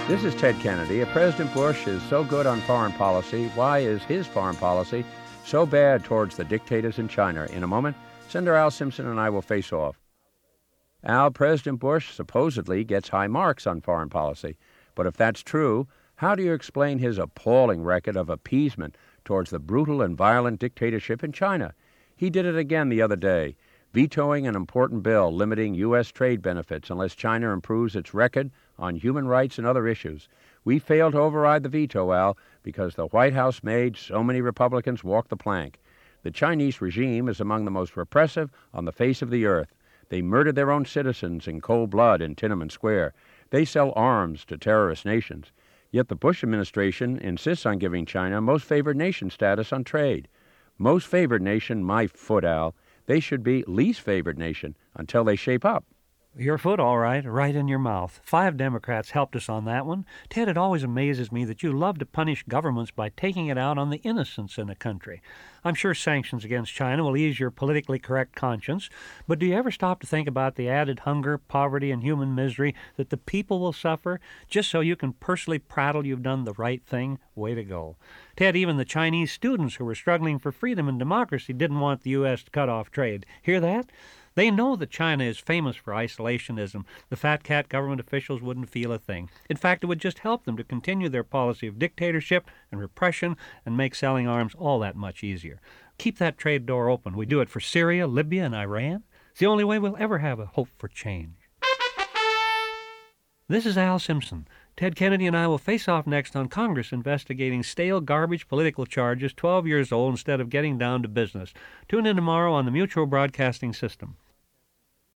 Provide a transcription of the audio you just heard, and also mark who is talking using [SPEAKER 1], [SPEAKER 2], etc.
[SPEAKER 1] This is Ted Kennedy. If President Bush is so good on foreign policy, why is his foreign policy so bad towards the dictators in China? In a moment, Senator Al Simpson and I will face off. Al, President Bush supposedly gets high marks on foreign policy. But if that's true, how do you explain his appalling record of appeasement towards the brutal and violent dictatorship in China? He did it again the other day, vetoing an important bill limiting U.S. trade benefits unless China improves its record on human rights and other issues. We failed to override the veto, Al, because the White House made so many Republicans walk the plank. The Chinese regime is among the most repressive on the face of the earth. They murdered their own citizens in cold blood in Tiananmen Square. They sell arms to terrorist nations. Yet the Bush administration insists on giving China most favored nation status on trade. Most favored nation, my foot, Al. They should be least favored nation until they shape up.
[SPEAKER 2] Your foot, all right, right in your mouth. 5 Democrats helped us on that one. Ted, it always amazes me that you love to punish governments by taking it out on the innocents in a country. I'm sure sanctions against China will ease your politically correct conscience, but do you ever stop to think about the added hunger, poverty, and human misery that the people will suffer just so you can personally prattle you've done the right thing? Way to go. Ted, even the Chinese students who were struggling for freedom and democracy didn't want the U.S. to cut off trade. Hear that? They know that China is famous for isolationism. The fat cat government officials wouldn't feel a thing. In fact, it would just help them to continue their policy of dictatorship and repression and make selling arms all that much easier. Keep that trade door open. We do it for Syria, Libya, and Iran. It's the only way we'll ever have a hope for change. This is Al Simpson. Ted Kennedy and I will face off next on Congress investigating stale garbage political charges 12 years old instead of getting down to business. Tune in tomorrow on the Mutual Broadcasting System.